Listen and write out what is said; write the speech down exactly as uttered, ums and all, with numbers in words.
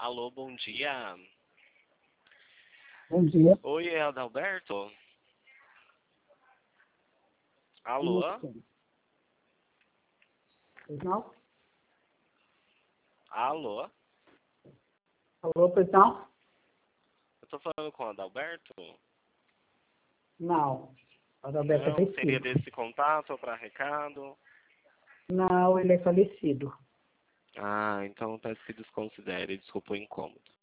Alô, bom dia. Bom dia. Oi, é Adalberto? Alô? Isso. Pois não? Alô? Alô, pois não? Eu tô falando com o Adalberto? Não. O Adalberto é Não, seria falecido. desse contato para recado? Não, ele é falecido. Ah, então peço que desconsidere, desculpa o incômodo.